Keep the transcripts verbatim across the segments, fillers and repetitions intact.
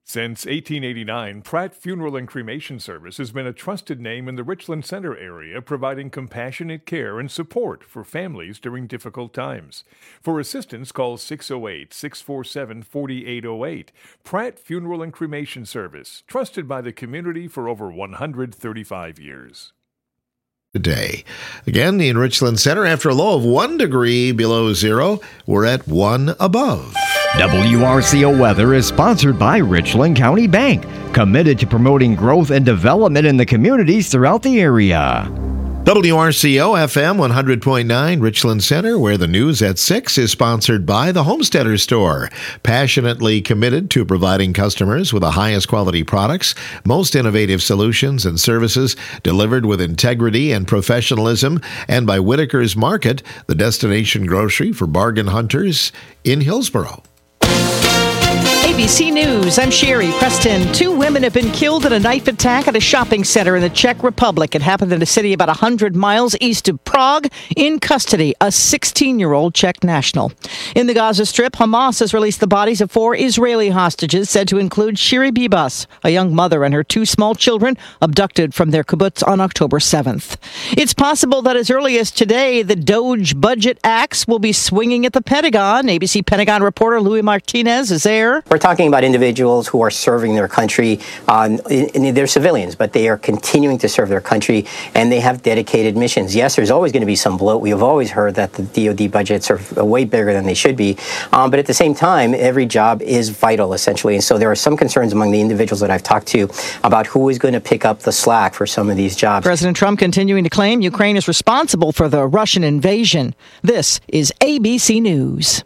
Since eighteen eighty-nine, Pratt Funeral and Cremation Service has been a trusted name in the Richland Center area, providing compassionate care and support for families during difficult times. For assistance, call six oh eight, six four seven, four eight oh eight. Pratt Funeral and Cremation Service, trusted by the community for over one hundred thirty-five years. Today. Again, in Richland Center, after a low of one degree below zero, we're at one above. W R C O Weather is sponsored by Richland County Bank, committed to promoting growth and development in the communities throughout the area. W R C O F M one hundred point nine Richland Center, where the news at six is sponsored by the Homesteader Store, passionately committed to providing customers with the highest quality products, most innovative solutions and services delivered with integrity and professionalism, and by Whitaker's Market, the destination grocery for bargain hunters in Hillsboro. A B C News, I'm Sherry Preston. Two women have been killed in a knife attack at a shopping center in the Czech Republic. It happened in a city about one hundred miles east of Prague. In custody, a sixteen-year-old Czech national. In the Gaza Strip, Hamas has released the bodies of four Israeli hostages, said to include Shiri Bibas, a young mother and her two small children, abducted from their kibbutz on October seventh. It's possible that as early as today, the DOGE budget axe will be swinging at the Pentagon. A B C Pentagon reporter Louis Martinez is there. We're talking about individuals who are serving their country. Um, they're civilians, but they are continuing to serve their country, and they have dedicated missions. Yes, there's always going to be some bloat. We have always heard that the D O D budgets are way bigger than they should be. Um, but at the same time, every job is vital, essentially. And so there are some concerns among the individuals that I've talked to about who is going to pick up the slack for some of these jobs. President Trump continuing to claim Ukraine is responsible for the Russian invasion. This is A B C News.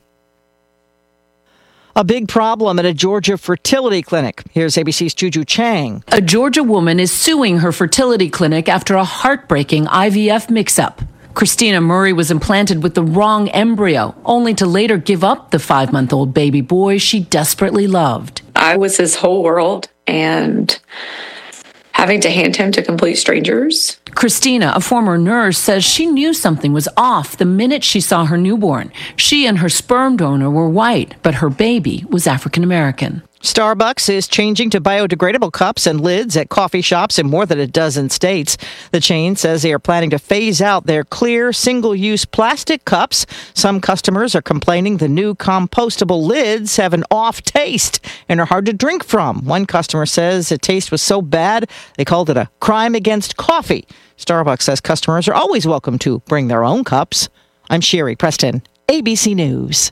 A big problem at a Georgia fertility clinic. Here's A B C's Juju Chang. A Georgia woman is suing her fertility clinic after a heartbreaking I V F mix-up. Christina Murray was implanted with the wrong embryo, only to later give up the five-month-old baby boy she desperately loved. I was his whole world, and having to hand him to complete strangers. Christina, a former nurse, says she knew something was off the minute she saw her newborn. She and her sperm donor were white, but her baby was African American. Starbucks is changing to biodegradable cups and lids at coffee shops in more than a dozen states. The chain says they are planning to phase out their clear, single-use plastic cups. Some customers are complaining the new compostable lids have an off taste and are hard to drink from. One customer says the taste was so bad, they called it a crime against coffee. Starbucks says customers are always welcome to bring their own cups. I'm Sherry Preston, A B C News.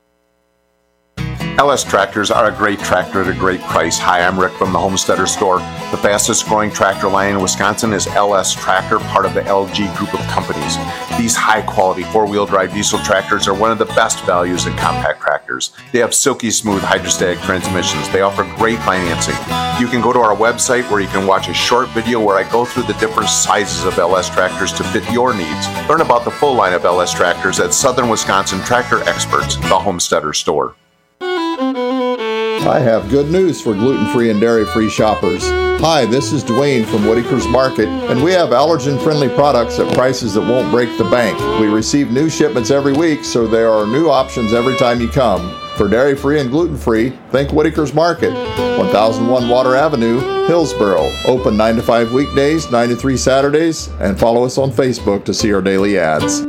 L S Tractors are a great tractor at a great price. Hi, I'm Rick from the Homesteader Store. The fastest growing tractor line in Wisconsin is L S Tractor, part of the L G group of companies. These high quality four-wheel drive diesel tractors are one of the best values in compact tractors. They have silky smooth hydrostatic transmissions. They offer great financing. You can go to our website where you can watch a short video where I go through the different sizes of L S Tractors to fit your needs. Learn about the full line of L S Tractors at Southern Wisconsin Tractor Experts, the Homesteader Store. I have good news for gluten-free and dairy-free shoppers. Hi, this is Dwayne from Whitaker's Market, and we have allergen-friendly products at prices that won't break the bank. We receive new shipments every week, so there are new options every time you come. For dairy-free and gluten-free, think Whitaker's Market, one thousand one Water Avenue, Hillsboro. Open nine to five weekdays, nine to three Saturdays, and follow us on Facebook to see our daily ads.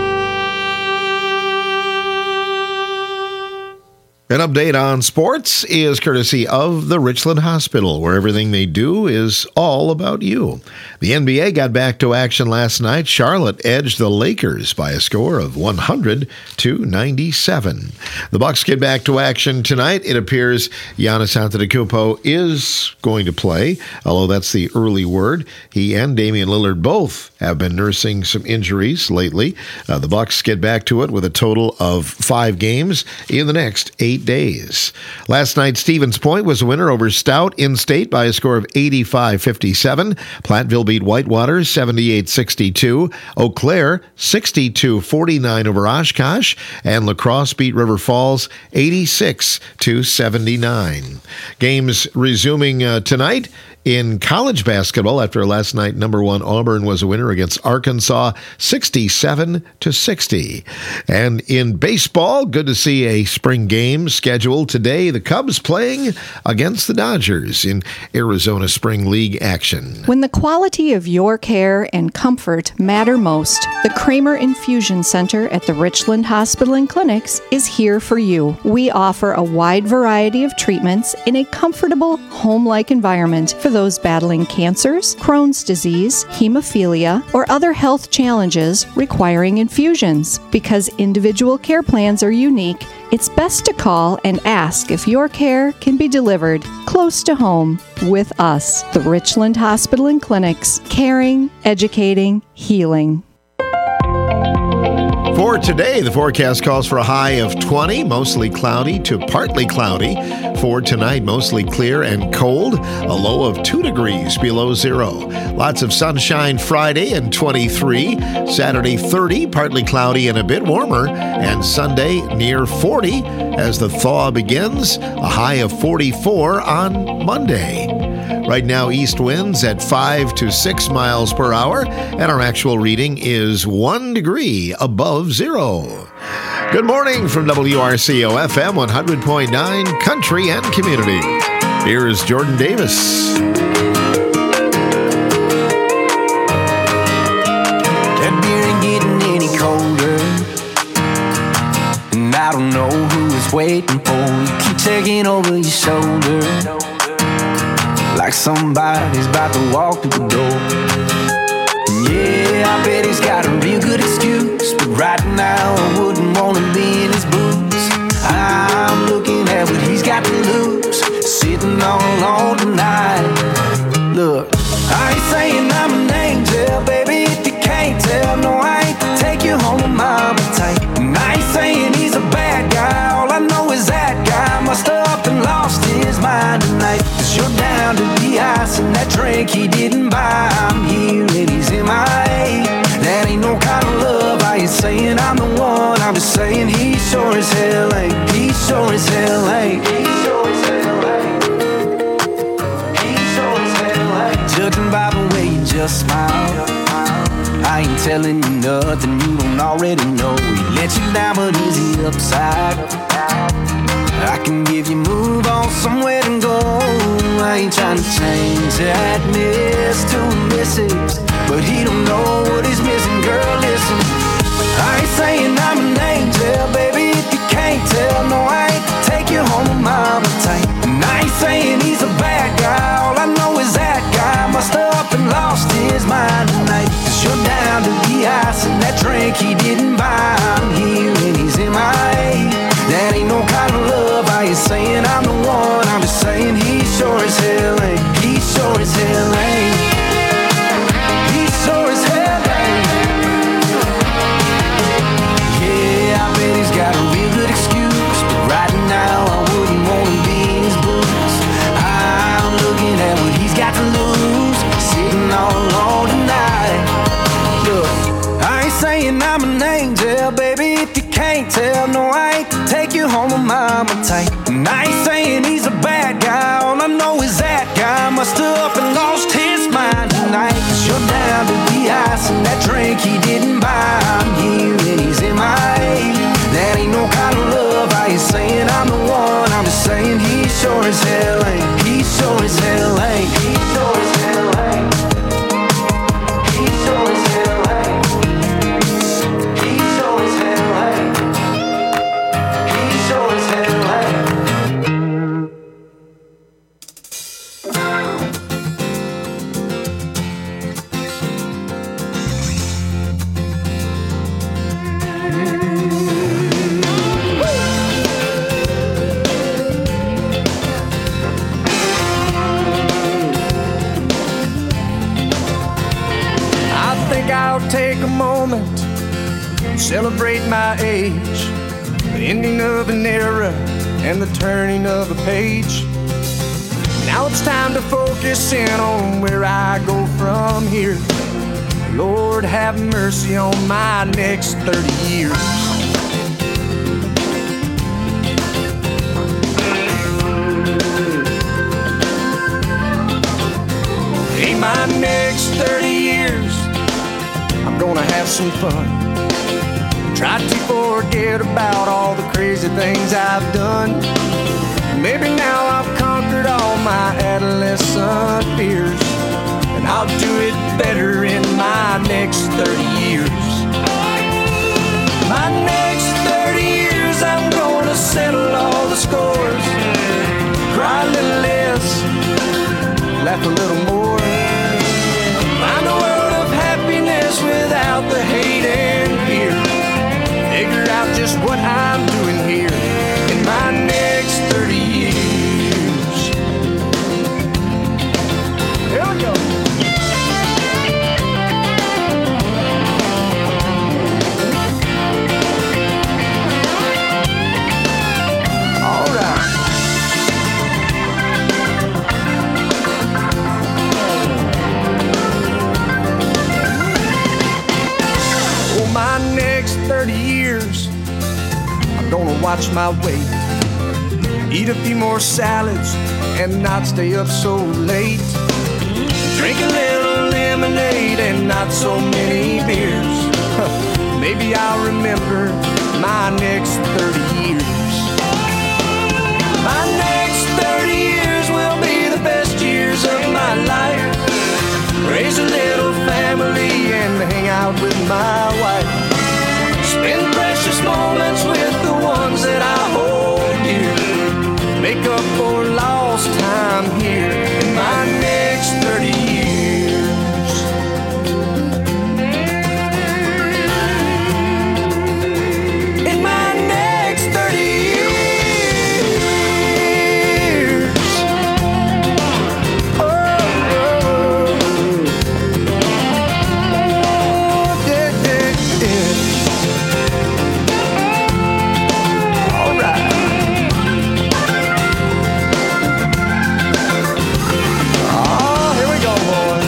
An update on sports is courtesy of the Richland Hospital, where everything they do is all about you. The N B A got back to action last night. Charlotte edged the Lakers by a score of one hundred to ninety-seven. The Bucks get back to action tonight. It appears Giannis Antetokounmpo is going to play, although that's the early word. He and Damian Lillard both have been nursing some injuries lately. Uh, the Bucks get back to it with a total of five games in the next eight days. Last night, Stevens Point was a winner over Stout in-state by a score of eighty-five fifty-seven. Platteville beat Whitewater seventy-eight sixty-two. Eau Claire sixty-two forty-nine over Oshkosh. And La Crosse beat River Falls eighty-six to seventy-nine. Games resuming uh, tonight In college basketball, after last night, number one Auburn was a winner against Arkansas, sixty-seven to sixty. And in baseball, good to see a spring game scheduled today. The Cubs playing against the Dodgers in Arizona Spring League action. When the quality of your care and comfort matter most, the Kramer Infusion Center at the Richland Hospital and Clinics is here for you. We offer a wide variety of treatments in a comfortable, home-like environment for those battling cancers, Crohn's disease, hemophilia, or other health challenges requiring infusions. Because individual care plans are unique, it's best to call and ask if your care can be delivered close to home with us, the Richland Hospital and Clinics, caring, educating, healing. For today, the forecast calls for a high of twenty, mostly cloudy to partly cloudy. For tonight, mostly clear and cold, a low of two degrees below zero. Lots of sunshine Friday and twenty-three. Saturday, thirty, partly cloudy and a bit warmer. And Sunday, near forty as the thaw begins. A high of forty-four on Monday. Right now, east winds at five to six miles per hour, and our actual reading is one degree above zero. Good morning from W R C O F M one hundred point nine, Country and Community. Here is Jordan Davis. That beer ain't getting any colder, and I don't know who is waiting for you. Keep checking over your shoulder, like somebody's about to walk through the door. Yeah, I bet he's got a real good excuse, but right now I wouldn't want to be in his boots. I'm looking at what he's got to lose, sitting all alone tonight. Look, I ain't saying I'm an angel, baby, if you can't tell. No, I ain't to take you home with mama tight. And I ain't saying he's a bad guy, all I know is that guy must have up and lost his mind tonight. Cause you're down to the ice and that drink he didn't buy. I'm here and he's in my A. That ain't no kind of love, I ain't saying I'm the one, I'm just saying he sure as hell ain't. He sure as hell ain't. He sure as hell ain't. He sure as hell ain't. Judging by the way you just smile, I ain't telling you nothing you don't already know. He let you down, but is he upside? I can give you move on somewhere to go. I ain't trying to change that miss to a missus, but he don't know what he's missing. Girl, listen, I ain't saying I'm an angel, baby, if you can't tell. No, I ain't to take you home with mama tight. And I ain't saying he's a bad guy, all I know is that guy must have up and lost his mind tonight. Cause you're down to the ice and that drink he didn't buy. I'm here and he's in my A. That ain't no kind of love, I ain't saying I'm the one, I'm just saying he sure as hell ain't. He sure as hell ain't. He sure as hell ain't. Yeah, I bet he's got a real good excuse, but right now I wouldn't want to be in his boots. I'm looking at what he's got to lose, sitting all alone tonight. Look, I ain't saying I'm an angel, baby, if you can't tell. No, I ain't to take you home with mama tight. And I ain't saying he's a bad guy, all I know is that guy must have up and lost his mind tonight. Cause you're down to the ice and that drink he didn't buy. I'm here and he's in my A. That ain't no kind of love, I ain't saying I'm the one, I'm just saying he sure as hell ain't. He sure as hell ain't. He sure as hell ain't. He sure as hell ain't. He sure as hell ain't. He sure as hell ain't. I'll take a moment, celebrate my age, the ending of an era and the turning of a page. Now it's time to focus in on where I go from here. Lord, have mercy on my next thirty years. have some fun. Try to forget about all the crazy things I've done. Maybe now I've conquered all my adolescent fears, and I'll do it better in my next thirty years. My next thirty years, I'm gonna settle all the scores. Cry a little less, laugh a little more. Find a world of happiness without the hate and fear. Figure out just what I'm doing here in my next thirty years. Here we go. All right. For my next thirty years, I'm gonna watch my weight, eat a few more salads, and not stay up so late. Drink a little lemonade and not so many beers. Maybe I'll remember my next thirty years. My next thirty years will be the best years of my life. Raise a little family and hang out with my wife. Spend precious moments with the ones that I hold dear. Make up for lost time here in my next thirty years. In my next thirty years. Oh, oh. Yeah, yeah, yeah. All right. Oh, here we go, boys.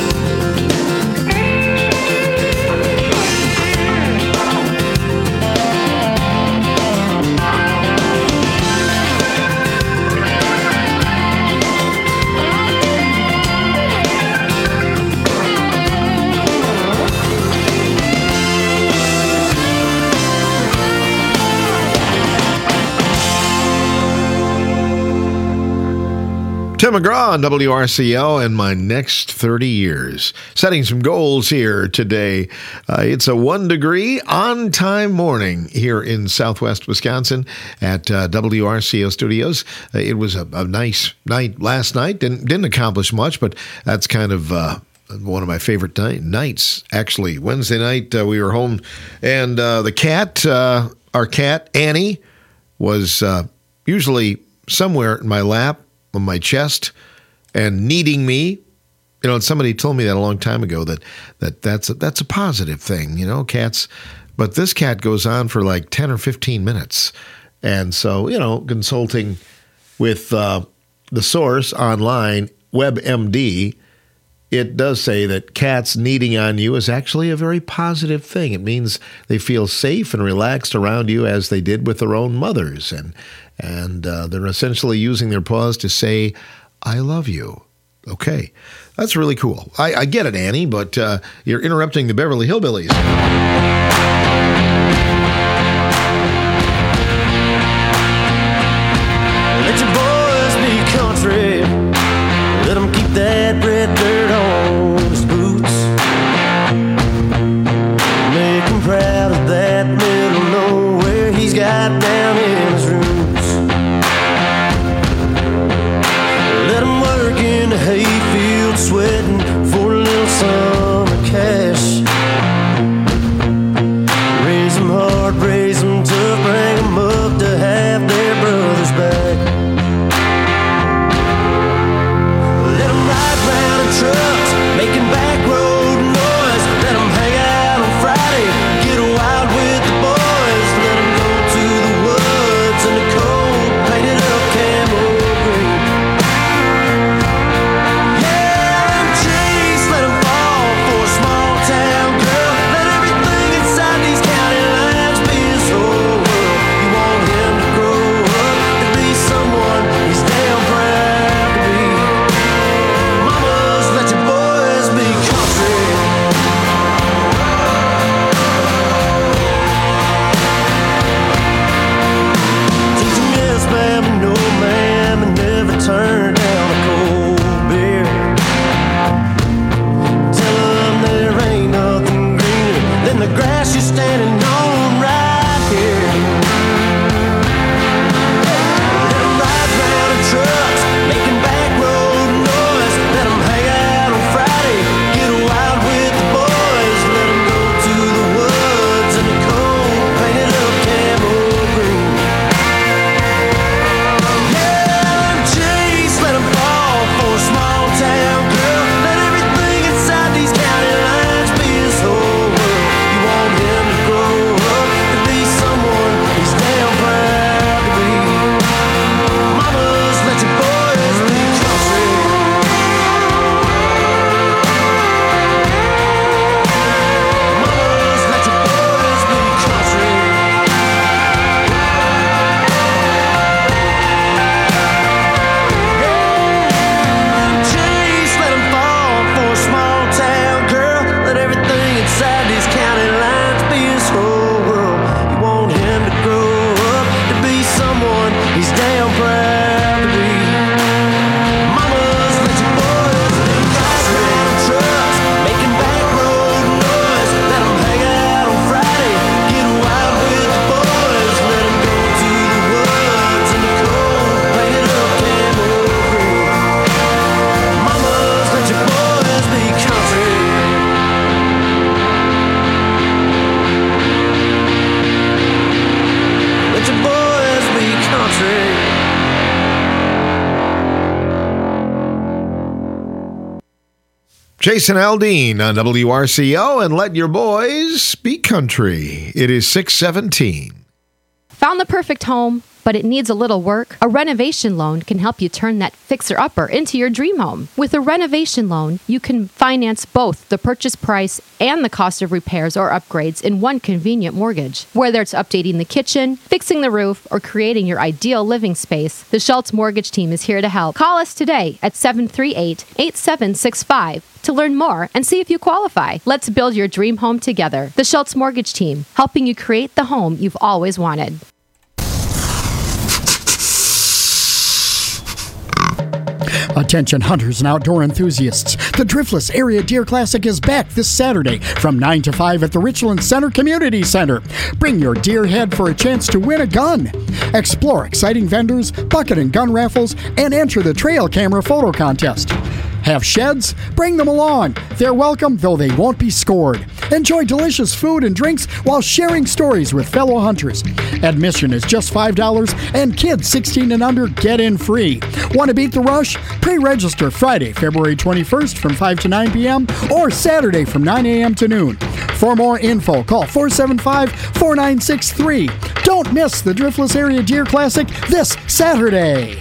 Tim McGraw on W R C O and my next thirty years. Setting some goals here today. Uh, it's a one degree on time morning here in southwest Wisconsin at uh, W R C O Studios. Uh, it was a, a nice night last night. Didn't, didn't accomplish much, but that's kind of uh, one of my favorite night, nights, actually. Wednesday night, uh, we were home, and uh, the cat, uh, our cat, Annie, was uh, usually somewhere in my lap, on my chest, and kneading me. You know, and somebody told me that a long time ago, that, that that's, a, that's a positive thing, you know, cats. But this cat goes on for like ten or fifteen minutes. And so, you know, consulting with uh, the source online, WebMD, it does say that cats kneading on you is actually a very positive thing. It means they feel safe and relaxed around you as they did with their own mothers. And And uh, they're essentially using their paws to say, I love you. Okay, that's really cool. I, I get it, Annie, but uh, you're interrupting the Beverly Hillbillies. Let your boys be country. Let them keep that red dirt on his boots. Make him proud of that middle nowhere he's got down in his room. In the hayfield, sweating for a little summer cash. Raise Jason Aldean on W R C O, and let your boys be country. It is six seventeen. Found the perfect home, but it needs a little work? A renovation loan can help you turn that fixer-upper into your dream home. With a renovation loan, you can finance both the purchase price and the cost of repairs or upgrades in one convenient mortgage. Whether it's updating the kitchen, fixing the roof, or creating your ideal living space, the Schultz Mortgage Team is here to help. Call us today at seven three eight, eight seven six five to learn more and see if you qualify. Let's build your dream home together. The Schultz Mortgage Team, helping you create the home you've always wanted. Attention hunters and outdoor enthusiasts. The Driftless Area Deer Classic is back this Saturday from nine to five at the Richland Center Community Center. Bring your deer head for a chance to win a gun. Explore exciting vendors, bucket and gun raffles, and enter the trail camera photo contest. Have sheds? Bring them along. They're welcome, though they won't be scored. Enjoy delicious food and drinks while sharing stories with fellow hunters. Admission is just five dollars, and kids sixteen and under get in free. Want to beat the rush? Pre-register Friday, February twenty-first from five to nine p.m. or Saturday from nine a.m. to noon. For more info, call four seven five, four nine six three. Don't miss the Driftless Area Deer Classic this Saturday.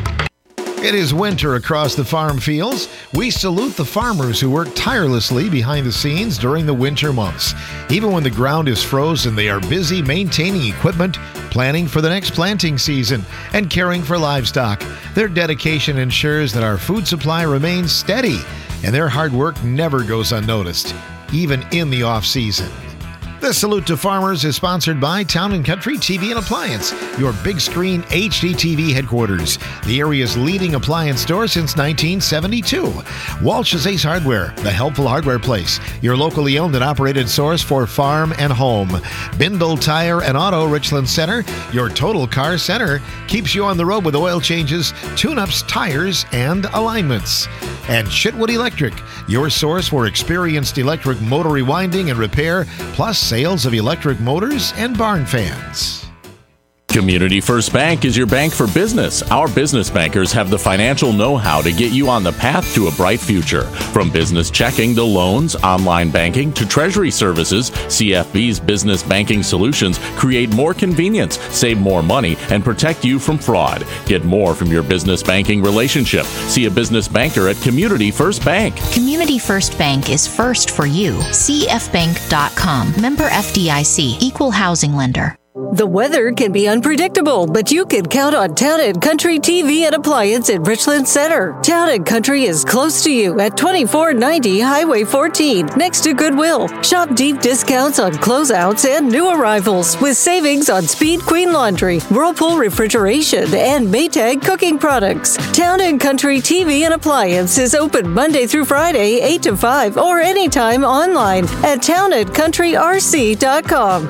It is winter across the farm fields. We salute the farmers who work tirelessly behind the scenes during the winter months. Even when the ground is frozen, they are busy maintaining equipment, planning for the next planting season, and caring for livestock. Their dedication ensures that our food supply remains steady, and their hard work never goes unnoticed, even in the off-season. This Salute to Farmers is sponsored by Town and Country T V and Appliance, your big screen H D T V headquarters, the area's leading appliance store since nineteen seventy-two. Walsh's Ace Hardware, the helpful hardware place, your locally owned and operated source for farm and home. Bindle Tire and Auto Richland Center, your total car center, keeps you on the road with oil changes, tune-ups, tires, and alignments. And Chitwood Electric, your source for experienced electric motor rewinding and repair, plus sales of electric motors and barn fans. Community First Bank is your bank for business. Our business bankers have the financial know-how to get you on the path to a bright future. From business checking to loans, online banking to treasury services, C F B's business banking solutions create more convenience, save more money, and protect you from fraud. Get more from your business banking relationship. See a business banker at Community First Bank. Community First Bank is first for you. C F bank dot com. Member F D I C. Equal housing lender. The weather can be unpredictable, but you can count on Town and Country T V and Appliance at Richland Center. Town and Country is close to you at twenty-four ninety Highway fourteen, next to Goodwill. Shop deep discounts on closeouts and new arrivals, with savings on Speed Queen Laundry, Whirlpool Refrigeration, and Maytag cooking products. Town and Country T V and Appliance is open Monday through Friday, eight to five, or anytime online at town and country r c dot com.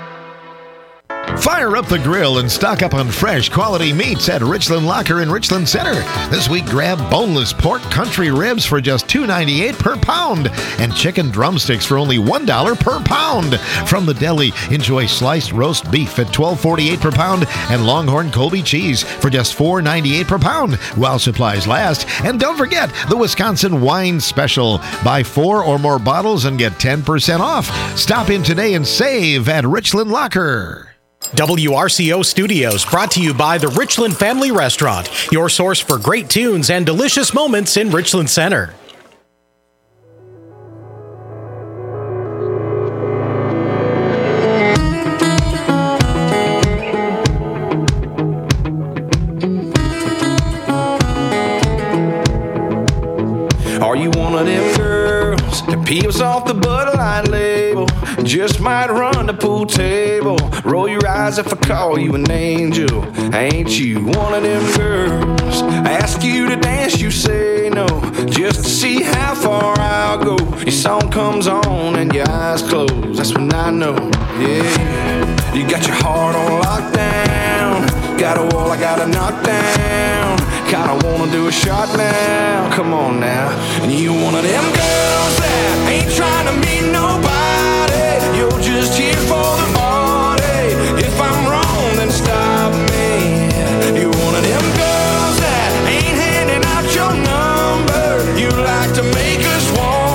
Fire up the grill and stock up on fresh quality meats at Richland Locker in Richland Center. This week, grab boneless pork country ribs for just two ninety-eight per pound and chicken drumsticks for only one dollar per pound. From the deli, enjoy sliced roast beef at twelve forty-eight per pound and Longhorn Colby cheese for just four ninety-eight per pound while supplies last. And don't forget the Wisconsin Wine Special. Buy four or more bottles and get ten percent off. Stop in today and save at Richland Locker. W R C O Studios, brought to you by the Richland Family Restaurant, your source for great tunes and delicious moments in Richland Center. Are you one of them girls that peels off the Bud Light label? Just might run the pool table. Roll your eyes if I call you an angel. Ain't you one of them girls? Ask you to dance, you say no, just to see how far I'll go. Your song comes on and your eyes close. That's when I know, yeah. You got your heart on lockdown. Got a wall I gotta knock down. Kinda wanna do a shot now. Come on now. And you one of them girls that ain't trying to meet nobody. You're just here for the party. If I'm wrong, then stop me. You're one of them girls that ain't handing out your number. You like to make us want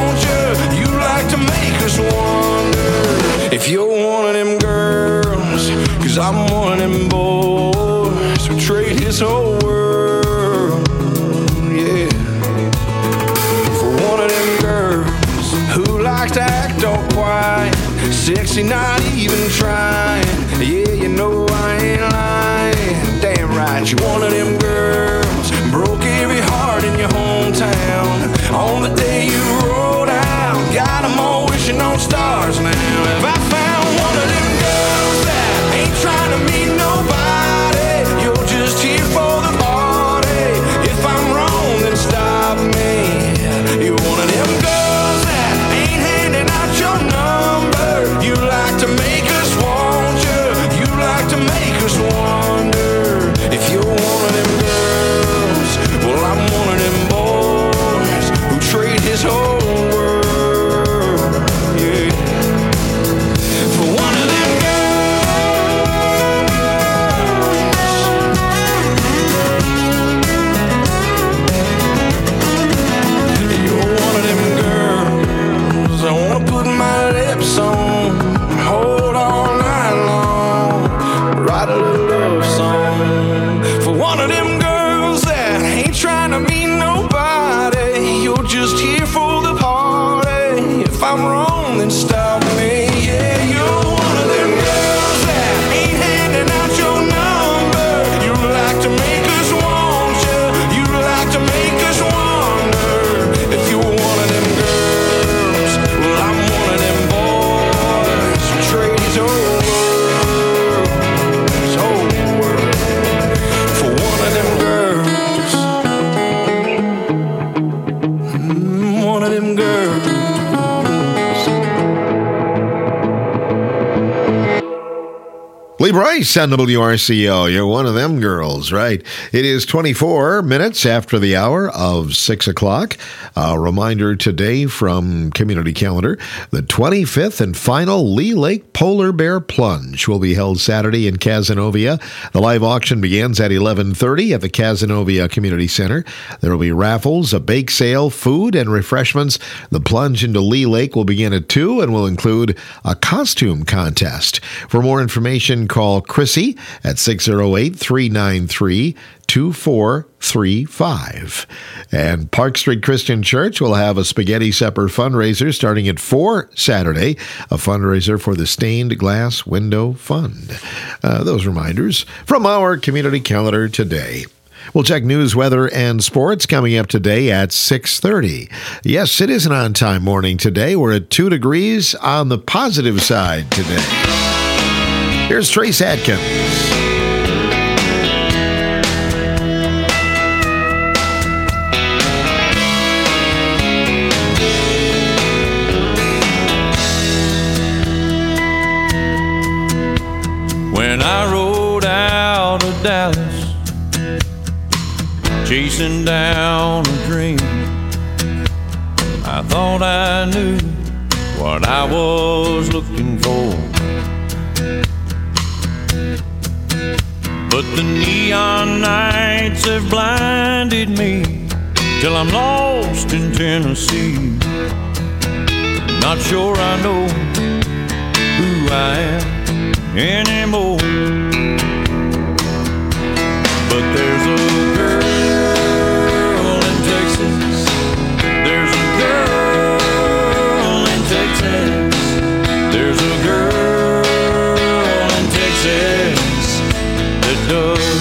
sexy, not even trying. Yeah, you know I ain't lying. Damn right, you one of them girls, broke every heart in your hometown. On the day you rolled out, got them all wishing on stars now. Have I found one of them girls that ain't trying to meet nobody? You're just here for the party. If I'm wrong, then stop me. You're one of them girls that ain't handing out your number. You like to make us want you. You like to make us wonder if you're one of them girls. Well, I'm one of them boys who trade his whole world, yeah, for one of them girls. You're one of them girls I wanna put my lips on, hold all night long, write a little love song for one of them girls that ain't trying to meet nobody. You're just here for the party. If I'm wrong, then stop me. Yeah, you're one of them girls that ain't handing out your number. You like to make us want you. You like to make us wonder if you're one of them girls. Well, I'm one of them boys who trade his whole world, his whole world for one of them girls. Mm, one of them girls. Lee Bryce on W R C O. You're one of them girls, right? It is twenty-four minutes after the hour of six o'clock. A reminder today from Community Calendar, the twenty-fifth and final Lee Lake Polar Bear Plunge will be held Saturday in Cazenovia. The live auction begins at eleven thirty at the Cazenovia Community Center. There will be raffles, a bake sale, food, and refreshments. The plunge into Lee Lake will begin at two and will include a costume contest. For more information, call Chrissy at six oh eight, three nine three, two four three five. And Park Street Christian Church will have a spaghetti supper fundraiser starting at four Saturday, a fundraiser for the Stained Glass Window Fund. Uh, those reminders from our community calendar today. We'll check news, weather, and sports coming up today at six thirty. Yes, it is an on-time morning today. We're at two degrees on the positive side today. Here's Trace Atkins. When I rode out of Dallas, chasing down a dream, I thought I knew what I was looking for. But the neon nights have blinded me till I'm lost in Tennessee. Not sure I know who I am anymore. But there's a girl in Texas. There's a girl in Texas. There's a girl in Texas that does.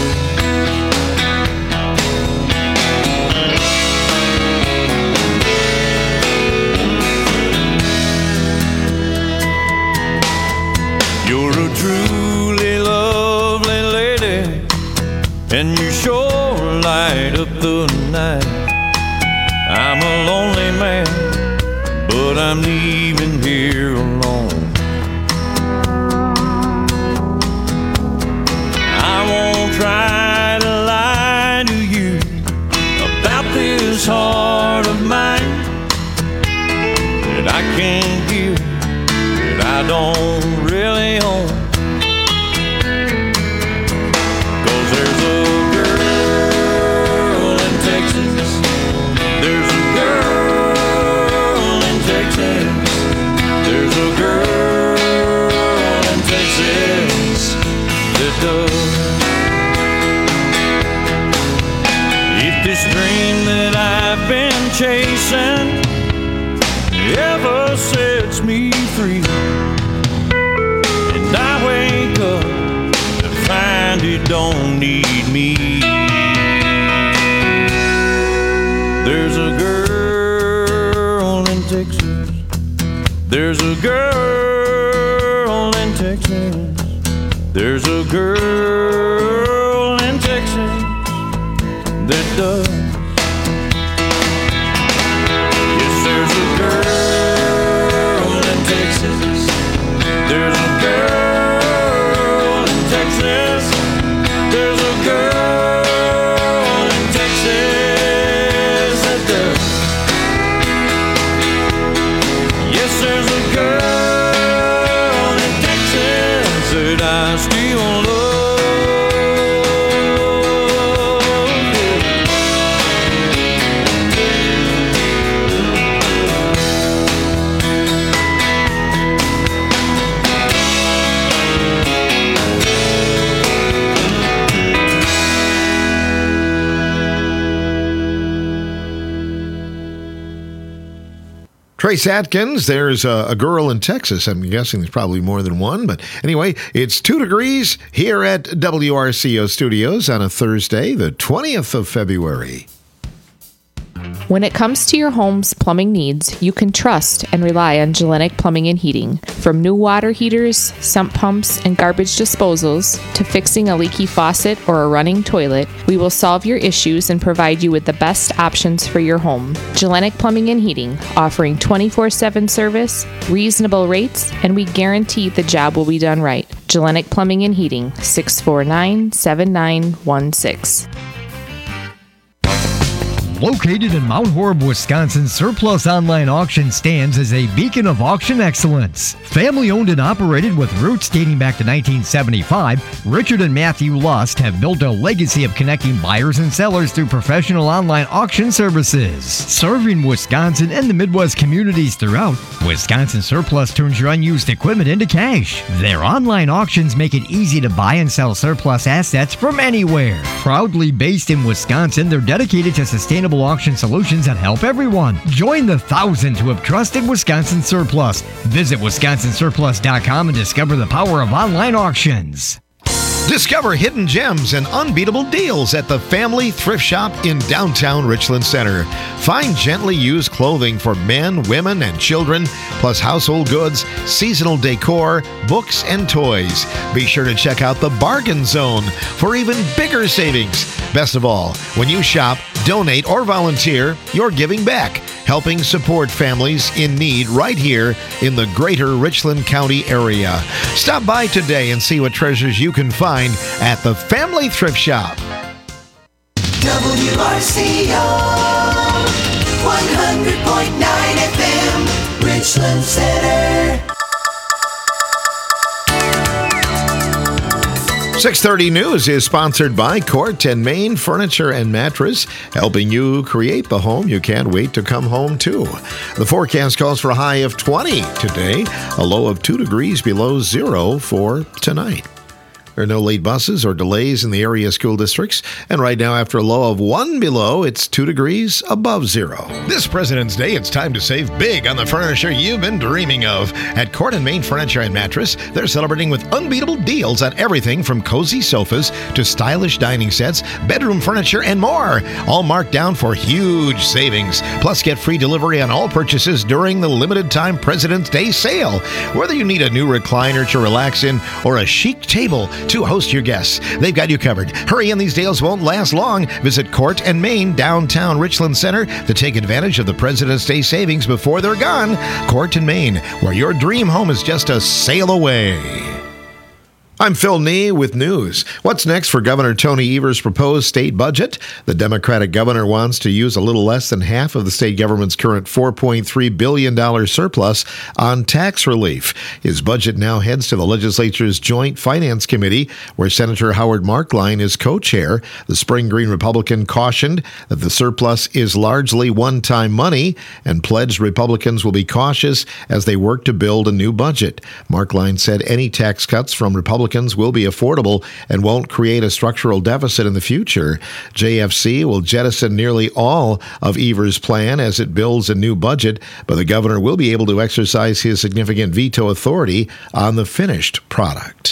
You're a truly lovely lady, and you sure light up the night. I'm a lonely man, but I'm leaving here alone. I won't try to lie to you about this heart of mine that I can't give, that I don't really own. Cause there's a girl in Texas. There's a girl in Texas. There's a girl in Texas that does. If this dream that I've been chasing ever sets me free, There's a girl in Texas. There's a girl in Texas. There's a girl in Texas that does. Yes, there's a girl in Texas. There's a girl in Texas. There's a girl in Texas that does. Yes, there's a girl in Texas that I still love. Trace Atkins, there's a, a girl in Texas. I'm guessing there's probably more than one. But anyway, it's two degrees here at W R C O Studios on a Thursday, the twentieth of February. When it comes to your home's plumbing needs, you can trust and rely on Gellenic Plumbing and Heating. From new water heaters, sump pumps, and garbage disposals, to fixing a leaky faucet or a running toilet, we will solve your issues and provide you with the best options for your home. Gellenic Plumbing and Heating, offering twenty-four seven service, reasonable rates, and we guarantee the job will be done right. Gellenic Plumbing and Heating, six four nine, seven nine one six. Located in Mount Horeb, Wisconsin, Surplus Online Auction stands as a beacon of auction excellence. Family owned and operated with roots dating back to nineteen seventy-five, Richard and Matthew Lust have built a legacy of connecting buyers and sellers through professional online auction services. Serving Wisconsin and the Midwest communities throughout, Wisconsin Surplus turns your unused equipment into cash. Their online auctions make it easy to buy and sell surplus assets from anywhere. Proudly based in Wisconsin, they're dedicated to sustainable auction solutions that help everyone. Join the thousands who have trusted Wisconsin Surplus. Visit wisconsin surplus dot com and discover the power of online auctions. Discover hidden gems and unbeatable deals at the Family Thrift Shop in downtown Richland Center. Find gently used clothing for men, women, and children, plus household goods, seasonal decor, books, and toys. Be sure to check out the Bargain Zone for even bigger savings. Best of all, when you shop, donate, or volunteer, you're giving back, helping support families in need right here in the greater Richland County area. Stop by today and see what treasures you can find at the Family Thrift Shop. W R C O one hundred point nine F M, Richland Center. six thirty News is sponsored by Court and Main Furniture and Mattress, helping you create the home you can't wait to come home to. The forecast calls for a high of twenty today, a low of two degrees below zero for tonight. There are no late buses or delays in the area school districts. And right now, after a low of one below, it's two degrees above zero. This President's Day, it's time to save big on the furniture you've been dreaming of. At Court and Main Furniture and Mattress, they're celebrating with unbeatable deals on everything from cozy sofas to stylish dining sets, bedroom furniture, and more. All marked down for huge savings. Plus, get free delivery on all purchases during the limited time President's Day sale. Whether you need a new recliner to relax in or a chic table to host your guests, they've got you covered. Hurry in, these deals won't last long. Visit Court and Main, downtown Richland Center, to take advantage of the President's Day savings before they're gone. Court and Main, where your dream home is just a sail away. I'm Phil Nee with news. What's next for Governor Tony Evers' proposed state budget? The Democratic governor wants to use a little less than half of the state government's current four point three billion dollars surplus on tax relief. His budget now heads to the legislature's Joint Finance Committee, where Senator Howard Marklein is co-chair. The Spring Green Republican cautioned that the surplus is largely one-time money and pledged Republicans will be cautious as they work to build a new budget. Marklein said any tax cuts from Republicans will be affordable and won't create a structural deficit in the future. J F C will jettison nearly all of Evers' plan as it builds a new budget, but the governor will be able to exercise his significant veto authority on the finished product.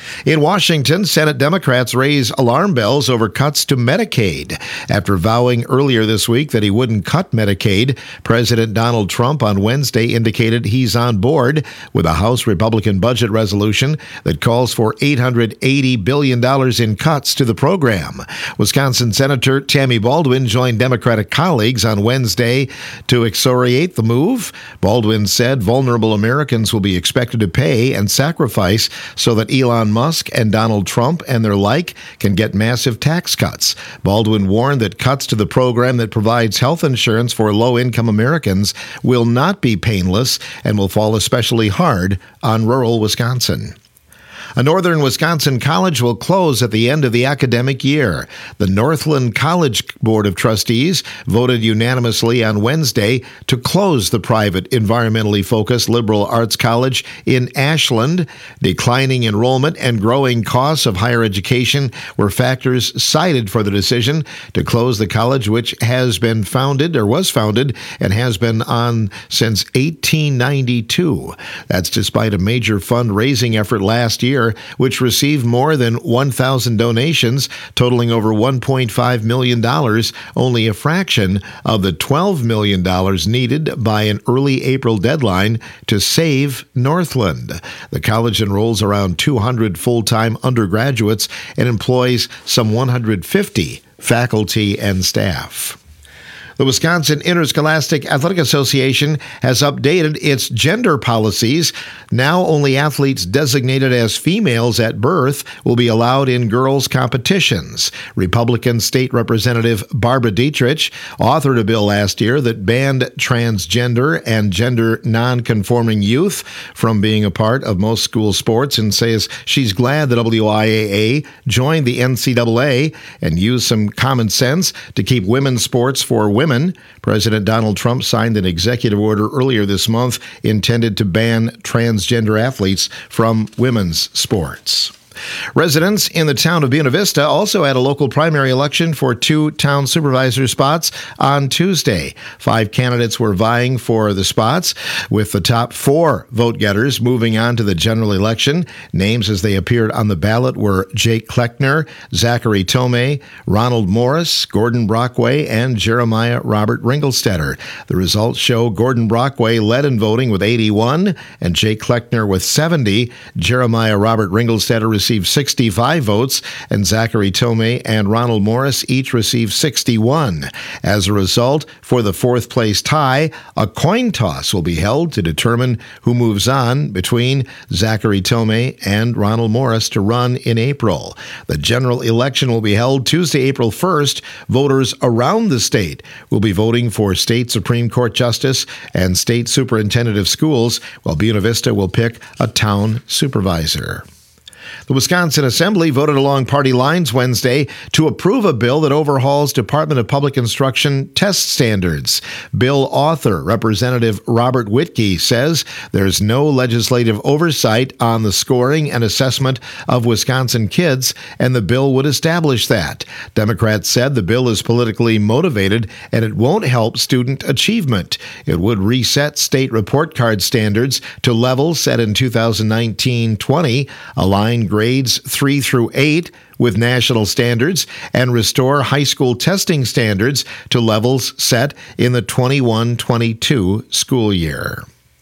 In Washington, Senate Democrats raise alarm bells over cuts to Medicaid. After vowing earlier this week that he wouldn't cut Medicaid, President Donald Trump on Wednesday indicated he's on board with a House Republican budget resolution that calls for eight hundred eighty billion dollars in cuts to the program. Wisconsin Senator Tammy Baldwin joined Democratic colleagues on Wednesday to excoriate the move. Baldwin said vulnerable Americans will be expected to pay and sacrifice so that Elon Musk and Donald Trump and their like can get massive tax cuts. Baldwin warned that cuts to the program that provides health insurance for low-income Americans will not be painless and will fall especially hard on rural Wisconsin. A northern Wisconsin college will close at the end of the academic year. The Northland College Board of Trustees voted unanimously on Wednesday to close the private, environmentally focused liberal arts college in Ashland. Declining enrollment and growing costs of higher education were factors cited for the decision to close the college, which has been founded or was founded and has been on since eighteen ninety-two. That's despite a major fundraising effort last year, which received more than one thousand donations, totaling over one point five million dollars, only a fraction of the twelve million dollars needed by an early April deadline to save Northland. The college enrolls around two hundred full-time undergraduates and employs some one hundred fifty faculty and staff. The Wisconsin Interscholastic Athletic Association has updated its gender policies. Now only athletes designated as females at birth will be allowed in girls' competitions. Republican State Representative Barbara Dietrich authored a bill last year that banned transgender and gender non-conforming youth from being a part of most school sports and says she's glad the W I A A joined the N C double A and used some common sense to keep women's sports for women. President Donald Trump signed an executive order earlier this month intended to ban transgender athletes from women's sports. Residents in the town of Buena Vista also had a local primary election for two town supervisor spots on Tuesday. Five candidates were vying for the spots, with the top four vote-getters moving on to the general election. Names as they appeared on the ballot were Jake Kleckner, Zachary Tomei, Ronald Morris, Gordon Brockway, and Jeremiah Robert Ringelstetter. The results show Gordon Brockway led in voting with eighty-one and Jake Kleckner with seventy. Jeremiah Robert Ringelstetter received sixty-five votes, and Zachary Tomei and Ronald Morris each received sixty-one. As a result, for the fourth place tie, a coin toss will be held to determine who moves on between Zachary Tomei and Ronald Morris to run in April. The general election will be held Tuesday, April first. Voters around the state will be voting for state Supreme Court justice and state superintendent of schools, while Buena Vista will pick a town supervisor. The Wisconsin Assembly voted along party lines Wednesday to approve a bill that overhauls Department of Public Instruction test standards. Bill author, Representative Robert Whitkey, says there's no legislative oversight on the scoring and assessment of Wisconsin kids, and the bill would establish that. Democrats said the bill is politically motivated and it won't help student achievement. It would reset state report card standards to levels set in two thousand nineteen twenty, align grades three through eight with national standards, and restore high school testing standards to levels set in the twenty-one twenty-two school year.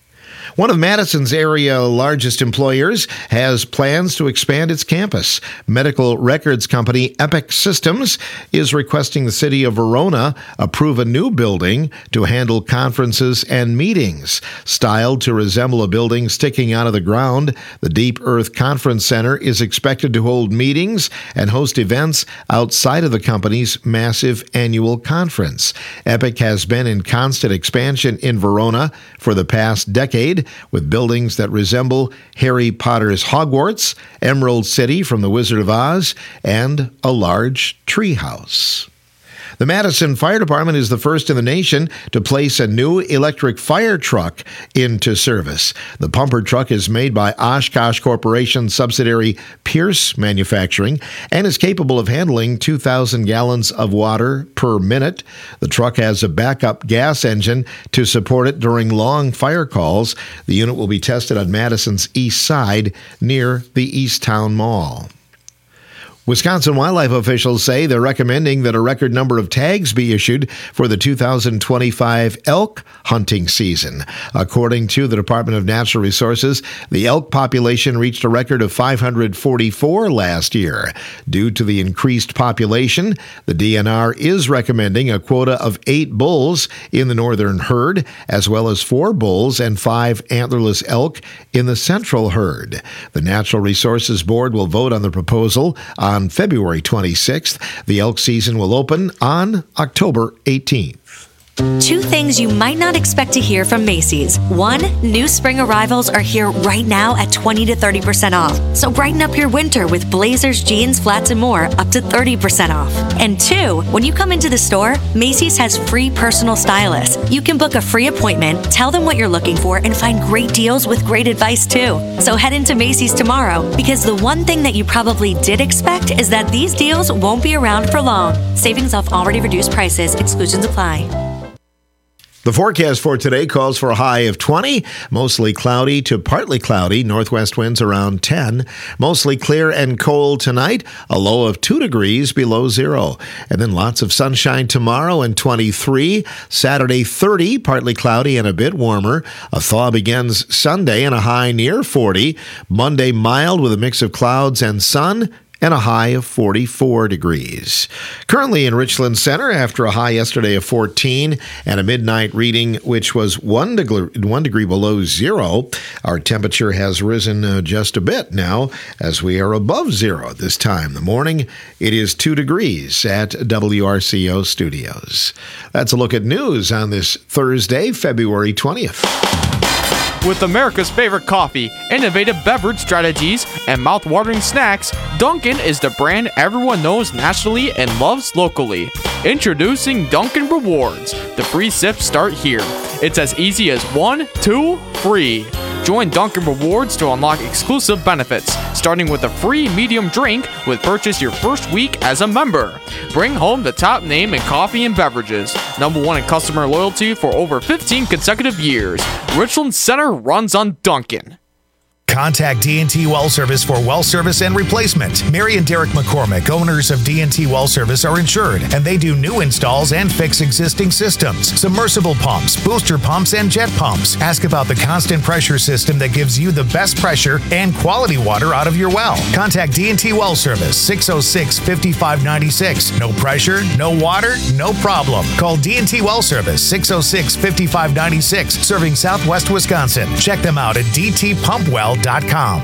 One of Madison's area largest employers has plans to expand its campus. Medical records company Epic Systems is requesting the city of Verona approve a new building to handle conferences and meetings. Styled to resemble a building sticking out of the ground, the Deep Earth Conference Center is expected to hold meetings and host events outside of the company's massive annual conference. Epic has been in constant expansion in Verona for the past decade, with buildings that resemble Harry Potter's Hogwarts, Emerald City from The Wizard of Oz, and a large treehouse. The Madison Fire Department is the first in the nation to place a new electric fire truck into service. The pumper truck is made by Oshkosh Corporation subsidiary Pierce Manufacturing and is capable of handling two thousand gallons of water per minute. The truck has a backup gas engine to support it during long fire calls. The unit will be tested on Madison's east side near the Easttown Mall. Wisconsin wildlife officials say they're recommending that a record number of tags be issued for the two thousand twenty-five elk hunting season. According to the Department of Natural Resources, the elk population reached a record of five hundred forty-four last year. Due to the increased population, the D N R is recommending a quota of eight bulls in the northern herd, as well as four bulls and five antlerless elk in the central herd. The Natural Resources Board will vote on the proposal on On February twenty-sixth. The elk season will open on October eighteenth. Two things you might not expect to hear from Macy's. One, new spring arrivals are here right now at twenty to thirty percent off. So brighten up your winter with blazers, jeans, flats, and more up to thirty percent off. And two, when you come into the store, Macy's has free personal stylists. You can book a free appointment, tell them what you're looking for, and find great deals with great advice too. So head into Macy's tomorrow, because the one thing that you probably did expect is that these deals won't be around for long. Savings off already reduced prices. Exclusions apply. The forecast for today calls for a high of twenty, mostly cloudy to partly cloudy, northwest winds around ten, mostly clear and cold tonight, a low of two degrees below zero. And then lots of sunshine tomorrow and twenty-three, Saturday thirty, partly cloudy and a bit warmer. A thaw begins Sunday and a high near forty, Monday mild with a mix of clouds and sun, and a high of forty-four degrees. Currently in Richland Center, after a high yesterday of fourteen and a midnight reading which was one degree, one degree below zero, our temperature has risen uh, just a bit now as we are above zero this time. In the morning, it is two degrees at W R C O Studios. That's a look at news on this Thursday, February twentieth. With America's favorite coffee, innovative beverage strategies, and mouth-watering snacks, Dunkin' is the brand everyone knows nationally and loves locally. Introducing Dunkin' Rewards. The free sips start here. It's as easy as one, two, free. Join Dunkin' Rewards to unlock exclusive benefits, starting with a free medium drink with purchase your first week as a member. Bring home the top name in coffee and beverages. Number one in customer loyalty for over fifteen consecutive years. Richland Center runs on Dunkin'. Contact D and T Well Service for well service and replacement. Mary and Derek McCormick, owners of D and T Well Service, are insured, and they do new installs and fix existing systems, submersible pumps, booster pumps, and jet pumps. Ask about the constant pressure system that gives you the best pressure and quality water out of your well. Contact D and T Well Service, six oh six, five five nine six. No pressure, no water, no problem. Call D and T Well Service, six oh six, five five nine six, serving Southwest Wisconsin. Check them out at d t pump well dot com.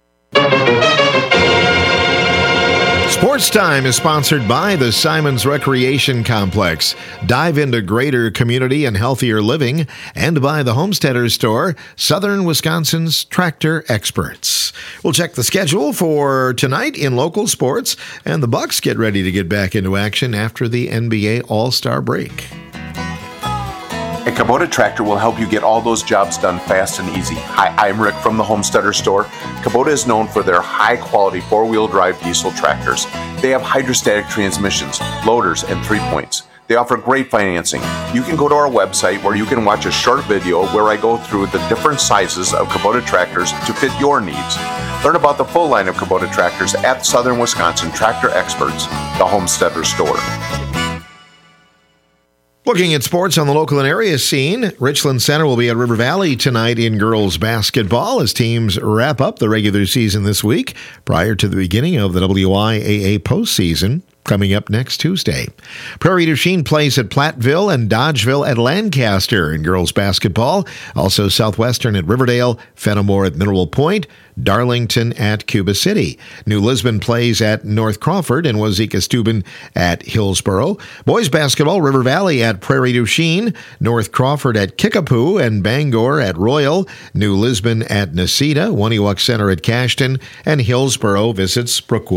Sports Time is sponsored by the Simons Recreation Complex. Dive into greater community and healthier living, and by the Homesteader Store, Southern Wisconsin's tractor experts. We'll check the schedule for tonight in local sports, and the Bucks get ready to get back into action after the N B A All-Star break. A Kubota tractor will help you get all those jobs done fast and easy. Hi, I'm Rick from the Homesteader Store. Kubota is known for their high-quality four-wheel drive diesel tractors. They have hydrostatic transmissions, loaders, and three-points. They offer great financing. You can go to our website where you can watch a short video where I go through the different sizes of Kubota tractors to fit your needs. Learn about the full line of Kubota tractors at Southern Wisconsin Tractor Experts, the Homesteader Store. Looking at sports on the local and area scene, Richland Center will be at River Valley tonight in girls basketball as teams wrap up the regular season this week prior to the beginning of the W I A A postseason coming up next Tuesday. Prairie du Chien plays at Platteville and Dodgeville at Lancaster in girls basketball. Also Southwestern at Riverdale, Fenimore at Mineral Point, Darlington at Cuba City. New Lisbon plays at North Crawford and Wazeeka-Steuben at Hillsboro. Boys basketball, River Valley at Prairie du Chien, North Crawford at Kickapoo and Bangor at Royal, New Lisbon at Necedah, Waniwak Center at Cashton, and Hillsboro visits Brookwood.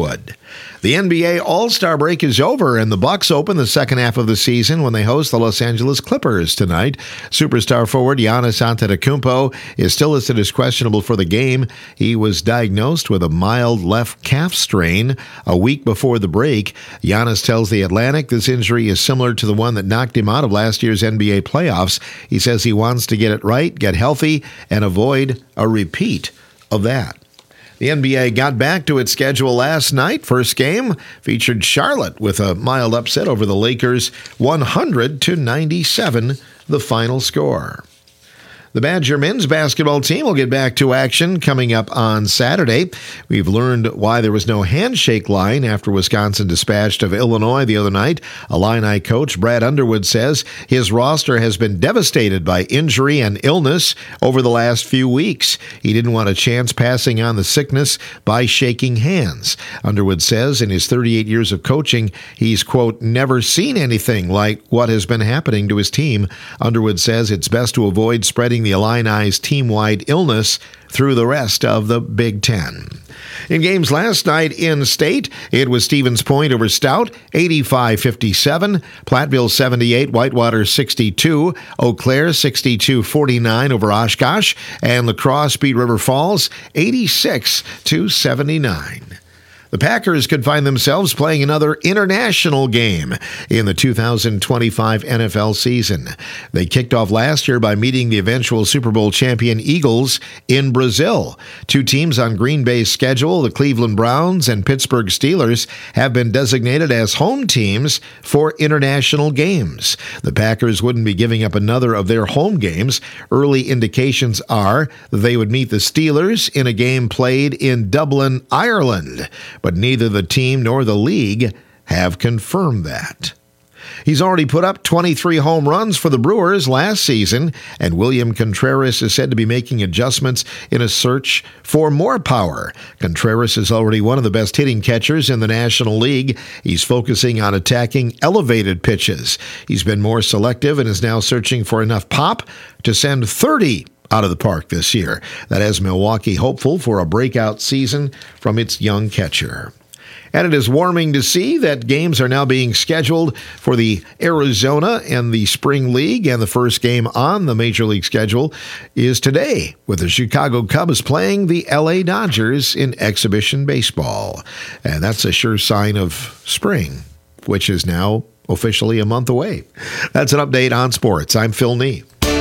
The N B A All-Star break is over, and the Bucks open the second half of the season when they host the Los Angeles Clippers tonight. Superstar forward Giannis Antetokounmpo is still listed as questionable for the game. He was diagnosed with a mild left calf strain a week before the break. Giannis tells The Atlantic this injury is similar to the one that knocked him out of last year's N B A playoffs. He says he wants to get it right, get healthy, and avoid a repeat of that. The N B A got back to its schedule last night. First game featured Charlotte with a mild upset over the Lakers, one hundred to ninety-seven, the final score. The Badger men's basketball team will get back to action coming up on Saturday. We've learned why there was no handshake line after Wisconsin dispatched of Illinois the other night. Illini coach Brad Underwood says his roster has been devastated by injury and illness over the last few weeks. He didn't want a chance passing on the sickness by shaking hands. Underwood says in his thirty-eight years of coaching, he's, quote, never seen anything like what has been happening to his team. Underwood says it's best to avoid spreading the Illini's team-wide illness through the rest of the Big Ten. In games last night in state, it was Stevens Point over Stout, eighty-five fifty-seven, Platteville seventy-eight, Whitewater sixty-two, Eau Claire sixty-two forty-nine over Oshkosh, and La Crosse beat River Falls eighty-six to seventy-nine. The Packers could find themselves playing another international game in the two thousand twenty-five N F L season. They kicked off last year by meeting the eventual Super Bowl champion Eagles in Brazil. Two teams on Green Bay's schedule, the Cleveland Browns and Pittsburgh Steelers, have been designated as home teams for international games. The Packers wouldn't be giving up another of their home games. Early indications are they would meet the Steelers in a game played in Dublin, Ireland. But neither the team nor the league have confirmed that. He's already put up twenty-three home runs for the Brewers last season, and William Contreras is said to be making adjustments in a search for more power. Contreras is already one of the best hitting catchers in the National League. He's focusing on attacking elevated pitches. He's been more selective and is now searching for enough pop to send thirty out of the park this year. That has Milwaukee hopeful for a breakout season from its young catcher. And it is warming to see that games are now being scheduled for the Arizona and the Spring League, and the first game on the Major League schedule is today, with the Chicago Cubs playing the L A Dodgers in exhibition baseball. And that's a sure sign of spring, which is now officially a month away. That's an update on sports. I'm Phil Nee.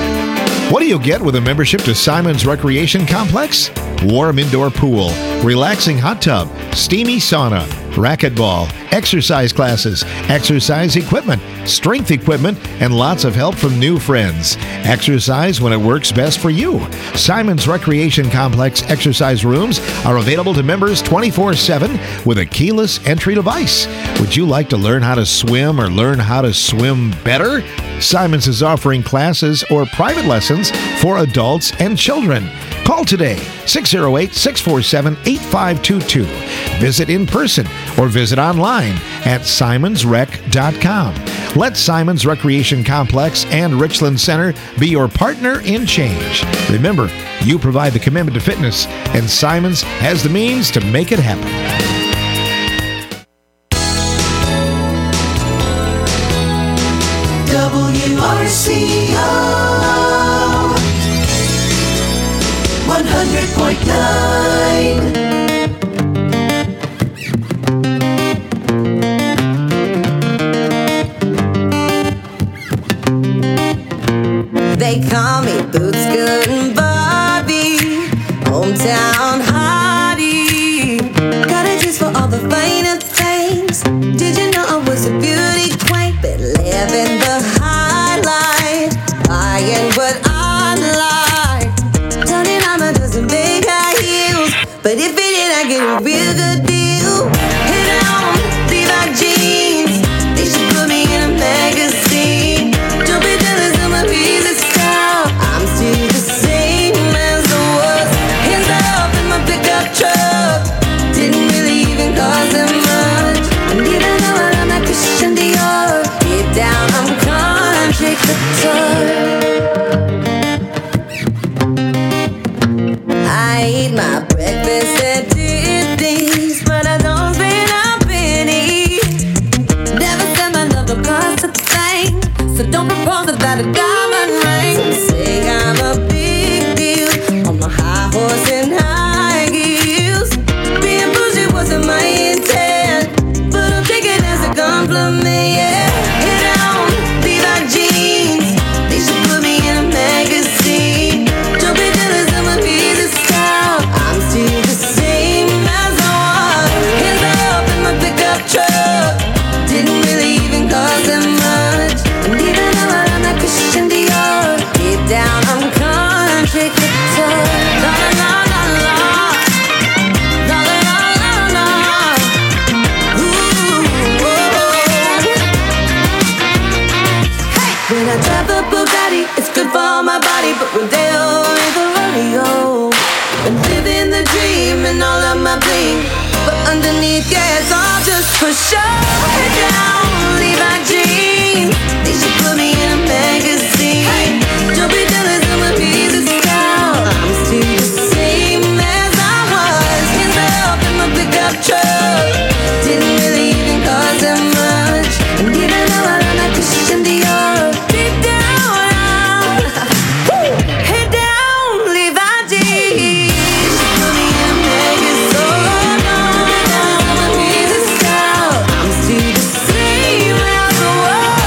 What do you get with a membership to Simon's Recreation Complex? Warm indoor pool, relaxing hot tub, steamy sauna, racquetball, exercise classes, exercise equipment, strength equipment, and lots of help from new friends. Exercise when it works best for you. Simon's Recreation Complex exercise rooms are available to members twenty-four seven with a keyless entry device. Would you like to learn how to swim or learn how to swim better? Simon's is offering classes or private lessons for adults and children. Call today, six oh eight, six four seven, eight five two two. Visit in person or visit online at simons rec dot com. Let Simon's Recreation Complex and Richland Center be your partner in change. Remember, you provide the commitment to fitness, and Simon's has the means to make it happen. W R C O one hundred point nine. They call me Boots Good and Barbie, hometown hottie. Got a taste for all the finer things. Did you know I was a beauty queen? Been living the high life, buying what I like. Turning on a dozen big high heels, but if it did, I get a real good deal. Hit on Levi jeans, they should put me in a magazine. Don't be jealous of my piece of style. I'm still the same as I was. Hands up in my pickup truck. Didn't really even cost that much. And even though I'm not Christian Dior, deep down I'm country couture. I eat my breakfast at Tiffany's, but I don't spend up a Bugatti, it's good for my body, but Rodeo ain't the rodeo. Been living the dream and all of my bling, but underneath, yeah, it's all just for show. Head down, Levi jeans, they should put me in a magazine. Hey, don't be jealous of my piece of style. I'm still the same as I was. Hands up in my pickup truck, didn't really even cause that much. And even though I don't like Christian Dior, deep down, woo, head down, Levi jeans. Put me in a magazine. So long, my piece of style. I'm still the same as I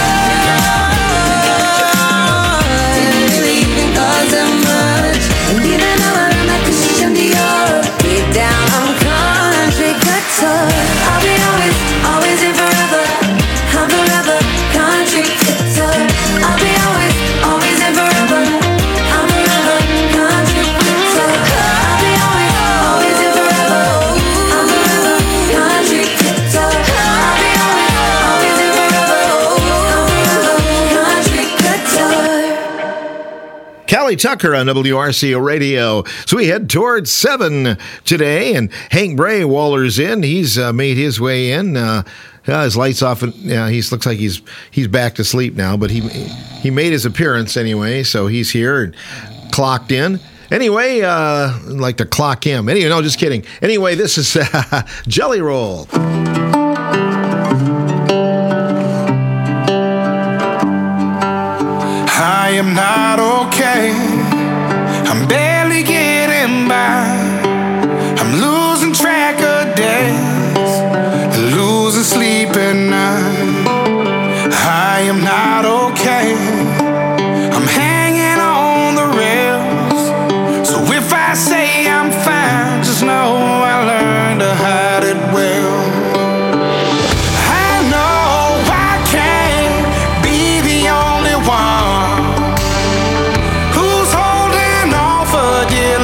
was. Didn't really even cause that much. And even though I don't like Christian Dior, deep down I'm country couture. I'll be always, always and forever. I'm forever country couture. I'll be always, always and forever. I'm forever country couture. I'll be always, always and forever. I'm forever country couture. I'll be always, always and forever. I'm forever country couture. Callie Tucker on W R C O Radio. So we head towards seven today, and Hank Bray wallers in. He's uh, made his way in. Uh, uh, his lights off, and uh, he looks like he's he's back to sleep now. But he he made his appearance anyway, so he's here and clocked in. Anyway, uh, I'd like to clock him. Anyway, no, just kidding. Anyway, this is uh, Jelly Roll. I am not okay. I'm barely getting by. I'm losing track of days, losing sleep at night. I am not okay. I'm hanging on the rails. So if I say I'm fine, just know I learned to hide it well. I know I can't be the only one who's holding on for dear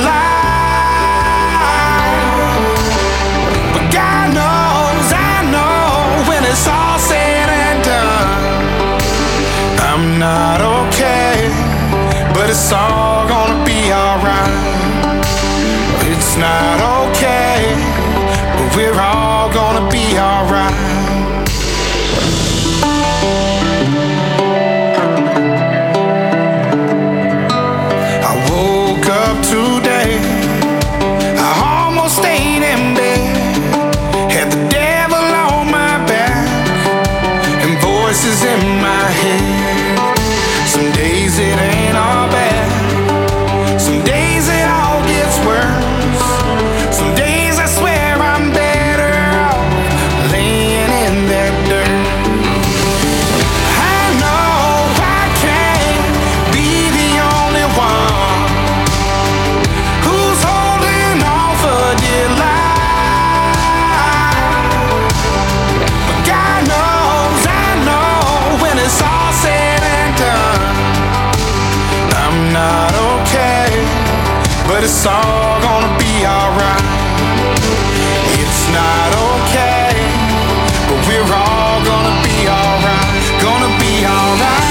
life. But God knows, I know, when it's all said and done, I'm not okay, but it's all gonna be alright. It's not okay, but we're all gonna be alright. I woke up today, I almost stayed in bed, had the devil on my back and voices in my head. Some days it ain't all bad, some days it all gets worse. Some days I swear I'm better off laying in that dirt. I know I can't be the only one who's holding on for dear life. But God knows, I know, when it's all said and done, I'm not okay, but it's all gonna be alright. It's not okay, but we're all gonna be alright. Gonna be alright.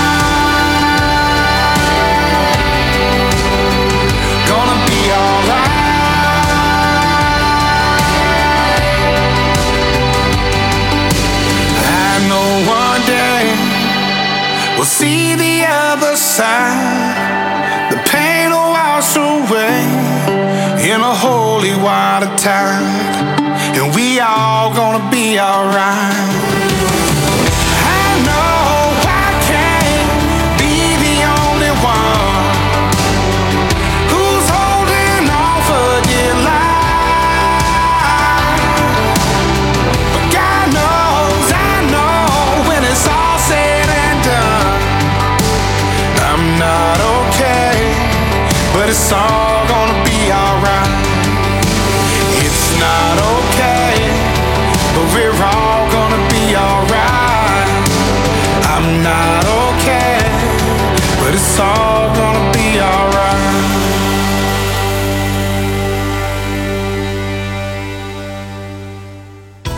Gonna be alright. I know one day we'll see the other side. The pain will wash away in a holy water tide, and we all gonna be alright. I know I can't be the only one who's holding on for dear life. But God knows, I know, when it's all said and done, I'm not okay, but it's all gonna be alright. It's not okay, but we're all gonna be alright. I'm not okay, but it's all gonna be alright. Join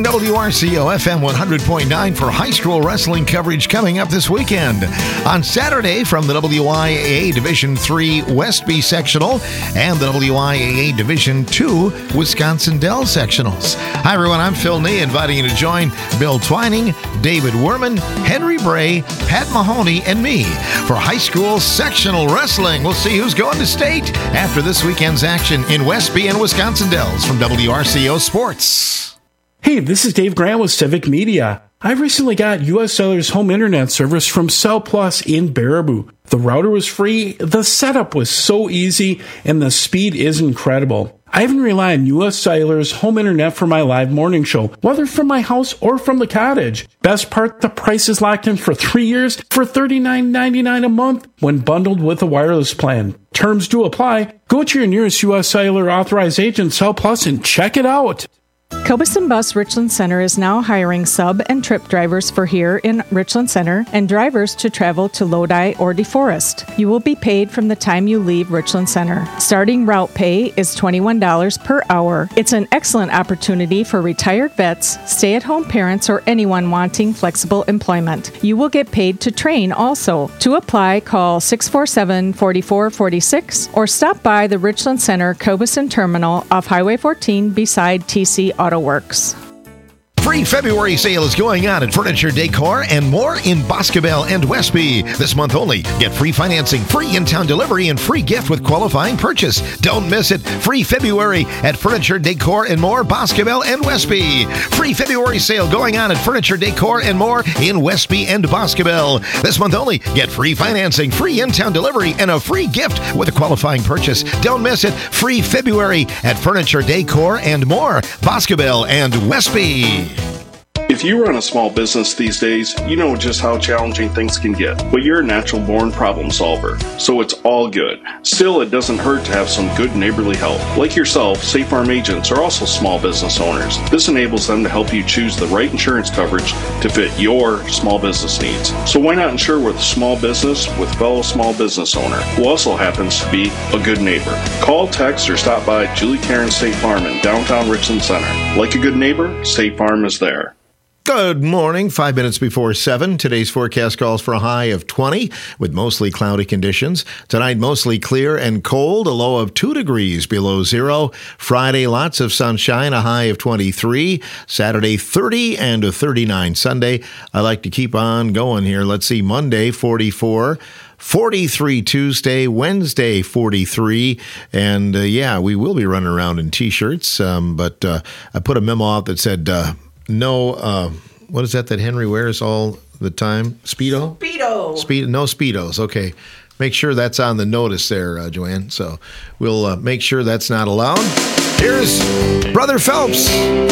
W R C O F M one hundred point nine for high school wrestling coverage coming up this weekend. On Saturday from the W I A A Division three Westby Sectional and the W I A A Division two Wisconsin Dell Sectionals. Hi everyone, I'm Phil Nee, inviting you to join Bill Twining, David Werman, Henry Bray, Pat Mahoney, and me for high school sectional wrestling. We'll see who's going to state after this weekend's action in Westby and Wisconsin Dells from W R C O Sports. Hey, this is Dave Grant with Civic Media. I recently got U S Cellular's home internet service from Cell Plus in Baraboo. The router was free, the setup was so easy, and the speed is incredible. I even rely on U S Cellular's home internet for my live morning show, whether from my house or from the cottage. Best part, the price is locked in for three years for thirty-nine ninety-nine a month when bundled with a wireless plan. Terms do apply. Go to your nearest U S Cellular authorized agent, Cell Plus, and check it out. Cobuson Bus Richland Center is now hiring sub and trip drivers for here in Richland Center and drivers to travel to Lodi or DeForest. You will be paid from the time you leave Richland Center. Starting route pay is twenty-one dollars per hour. It's an excellent opportunity for retired vets, stay-at-home parents, or anyone wanting flexible employment. You will get paid to train also. To apply, call six four seven, four four four six or stop by the Richland Center Cobuson Terminal off Highway fourteen beside T C Auto Works. Free February sale is going on at Furniture Decor and more in Boscobel and Westby. This month only, get free financing, free in-town delivery, and free gift with qualifying purchase. Don't miss it. Free February at Furniture Decor and more, Boscobel and Westby. Free February sale going on at Furniture Decor and more in Westby and Boscobel. This month only, get free financing, free in-town delivery, and a free gift with a qualifying purchase. Don't miss it. Free February at Furniture Decor and more, Boscobel and Westby. If you run a small business these days, you know just how challenging things can get, but you're a natural-born problem solver, so it's all good. Still, it doesn't hurt to have some good neighborly help. Like yourself, State Farm agents are also small business owners. This enables them to help you choose the right insurance coverage to fit your small business needs. So why not insure with a small business with fellow small business owner, who also happens to be a good neighbor? Call, text, or stop by Julie Karen State Farm in downtown Richland Center. Like a good neighbor, State Farm is there. Good morning. Five minutes before seven. Today's forecast calls for a high of twenty with mostly cloudy conditions. Tonight, mostly clear and cold, a low of two degrees below zero. Friday, lots of sunshine, a high of twenty-three. Saturday, thirty and a thirty-nine. Sunday, I like to keep on going here. Let's see, Monday, forty-four. forty-three Tuesday, Wednesday forty-three, and uh, yeah, we will be running around in T-shirts, um, but uh, I put a memo out that said, uh, no, uh, what is that that Henry wears all the time? Speedo? Speedo. Speed, no Speedos. Okay. Make sure that's on the notice there, uh, Joanne. So we'll uh, make sure that's not allowed. Here's Brother Phelps.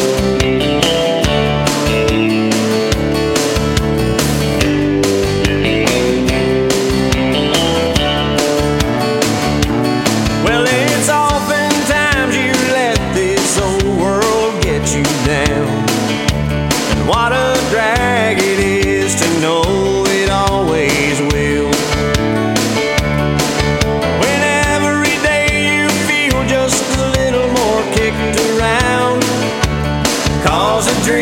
Well, it's oftentimes you let this old world get you down. What a drag it is to know it always will. When every day you feel just a little more kicked around, cause a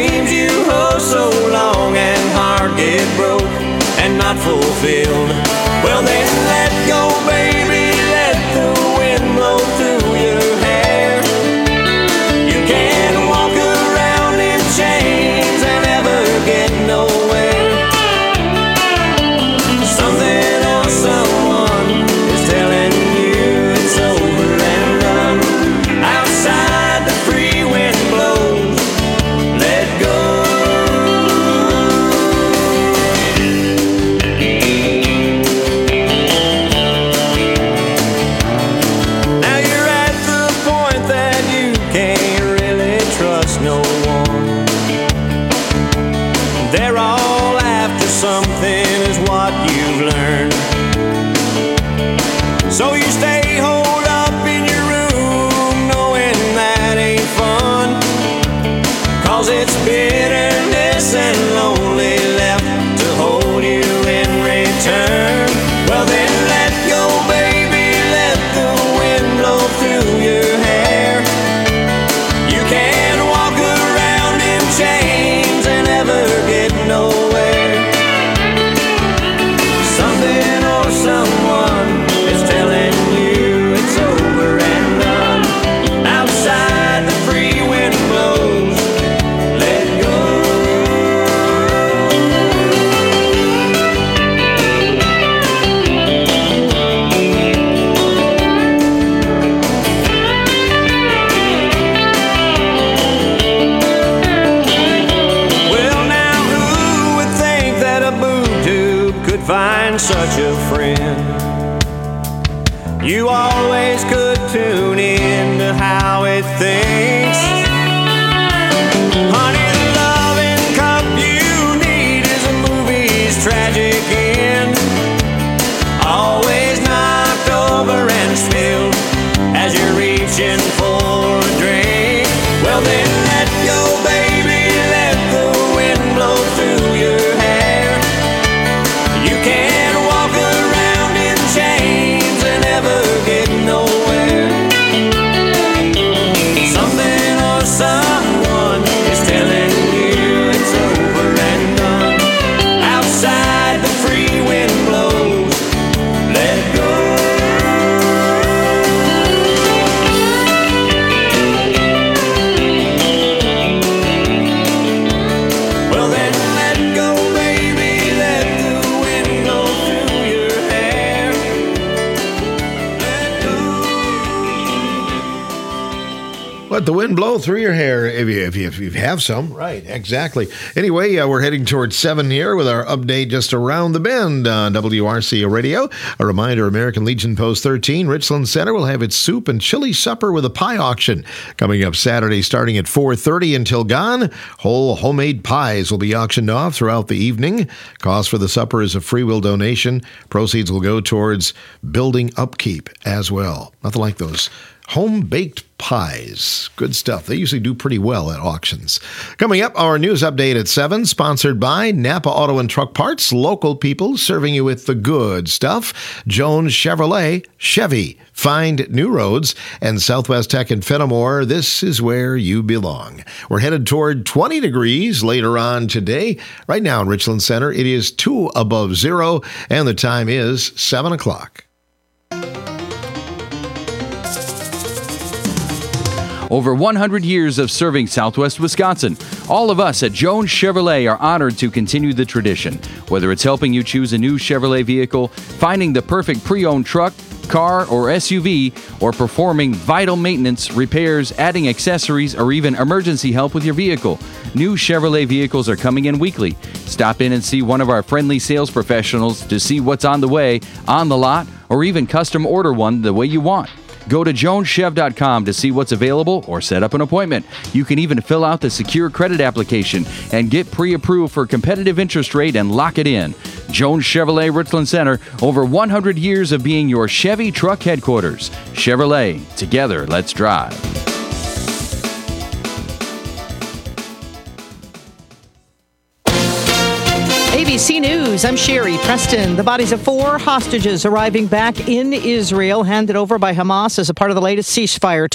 You always could tune in to how it thinks. Honey, the loving cup you need is a movie's tragic end. Always knocked over and spilled as you're reaching for a drink. Well then let go, baby, let the wind blow through your hair. You can't walk around in chains and ever get nowhere. Something or someone is telling you it's over and done. Outside the free wind blows, let it go. Well then let go, baby, let the wind blow through your hair. Let the wind blow through your hair if you, if you, if you have some. Right, exactly. Anyway, uh, we're heading towards seven here with our update just around the bend on W R C A Radio. A reminder, American Legion Post thirteen, Richland Center will have its soup and chili supper with a pie auction coming up Saturday starting at four thirty until gone. Whole homemade pies will be auctioned off throughout the evening. Cost for the supper is a freewill donation. Proceeds will go towards building upkeep as well. Nothing like those home-baked pies. Good stuff. They usually do pretty well at auctions. Coming up, our news update at seven, sponsored by Napa Auto and Truck Parts, local people serving you with the good stuff. Jones Chevrolet, Chevy. Find new roads. And Southwest Tech in Fenimore, this is where you belong. We're headed toward twenty degrees later on today. Right now in Richland Center, it is two above zero, and the time is seven o'clock. Over one hundred years of serving Southwest Wisconsin. All of us at Jones Chevrolet are honored to continue the tradition. Whether it's helping you choose a new Chevrolet vehicle, finding the perfect pre-owned truck, car, or S U V, or performing vital maintenance, repairs, adding accessories, or even emergency help with your vehicle, new Chevrolet vehicles are coming in weekly. Stop in and see one of our friendly sales professionals to see what's on the way, on the lot, or even custom order one the way you want. Go to jones chev dot com to see what's available or set up an appointment. You can even fill out the secure credit application and get pre-approved for competitive interest rate and lock it in. Jones Chevrolet Richland Center, over one hundred years of being your Chevy truck headquarters. Chevrolet, together, let's drive. A B C News, I'm Sherry Preston. The bodies of four hostages arriving back in Israel, handed over by Hamas as a part of the latest ceasefire